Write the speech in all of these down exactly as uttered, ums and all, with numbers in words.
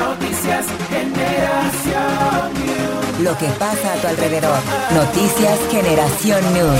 Noticias Generación News. Lo que pasa a tu alrededor. Noticias Generación News.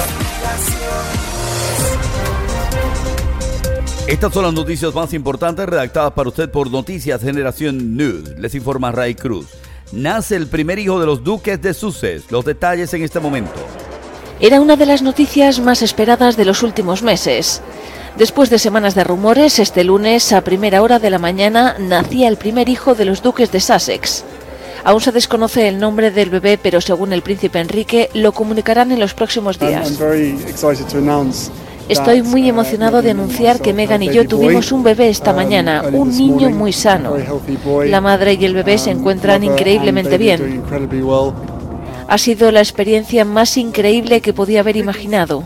Estas son las noticias más importantes redactadas para usted por Noticias Generación News. Les informa Ray Cruz. Nace el primer hijo de los duques de Sussex. Los detalles en este momento. Era una de las noticias más esperadas de los últimos meses. Después de semanas de rumores, este lunes a primera hora de la mañana nacía el primer hijo de los duques de Sussex. Aún se desconoce el nombre del bebé, pero según el príncipe Enrique, lo comunicarán en los próximos días. Estoy muy emocionado de anunciar que Meghan y yo tuvimos un bebé esta mañana, un niño muy sano. La madre y el bebé se encuentran increíblemente bien. Ha sido la experiencia más increíble que podía haber imaginado.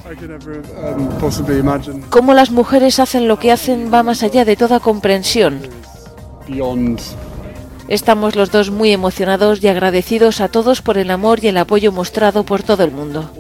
Cómo las mujeres hacen lo que hacen va más allá de toda comprensión. Estamos los dos muy emocionados y agradecidos a todos por el amor y el apoyo mostrado por todo el mundo.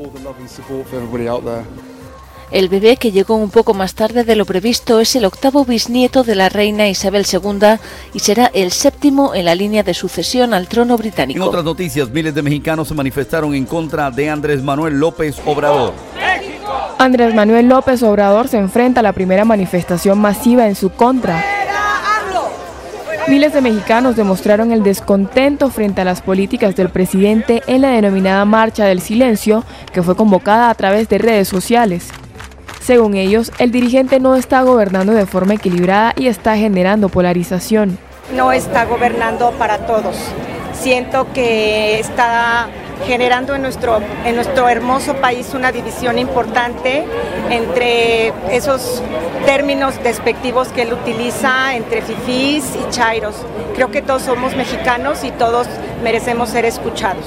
El bebé, que llegó un poco más tarde de lo previsto, es el octavo bisnieto de la reina Isabel segunda y será el séptimo en la línea de sucesión al trono británico. En otras noticias, miles de mexicanos se manifestaron en contra de Andrés Manuel López Obrador. Andrés Manuel López Obrador se enfrenta a la primera manifestación masiva en su contra. Miles de mexicanos demostraron el descontento frente a las políticas del presidente en la denominada Marcha del Silencio, que fue convocada a través de redes sociales. Según ellos, el dirigente no está gobernando de forma equilibrada y está generando polarización. No está gobernando para todos. Siento que está generando en nuestro, en nuestro hermoso país una división importante entre esos términos despectivos que él utiliza, entre fifís y chairos. Creo que todos somos mexicanos y todos merecemos ser escuchados.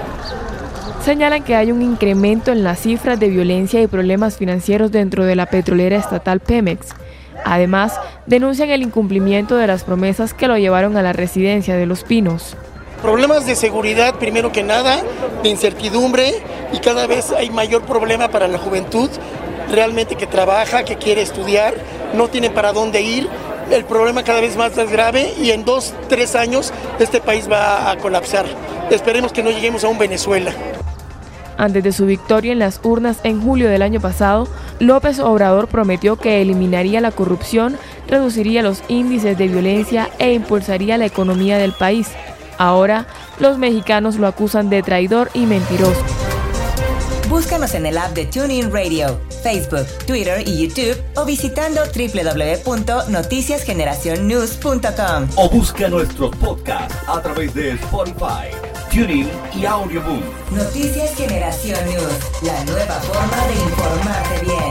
Señalan que hay un incremento en las cifras de violencia y problemas financieros dentro de la petrolera estatal Pemex. Además, denuncian el incumplimiento de las promesas que lo llevaron a la residencia de Los Pinos. Problemas de seguridad, primero que nada, de incertidumbre, y cada vez hay mayor problema para la juventud, realmente que trabaja, que quiere estudiar, no tiene para dónde ir. El problema cada vez más es grave y en dos, tres años este país va a colapsar. Esperemos que no lleguemos a un Venezuela. Antes de su victoria en las urnas en julio del año pasado, López Obrador prometió que eliminaría la corrupción, reduciría los índices de violencia e impulsaría la economía del país. Ahora, los mexicanos lo acusan de traidor y mentiroso. Búscanos en el app de TuneIn Radio, Facebook, Twitter y YouTube o visitando doble u doble u doble u punto noticias generación news punto com. O busca nuestros podcasts a través de Spotify, TuneIn y Audioboom. Noticias Generación News, la nueva forma de informarte bien.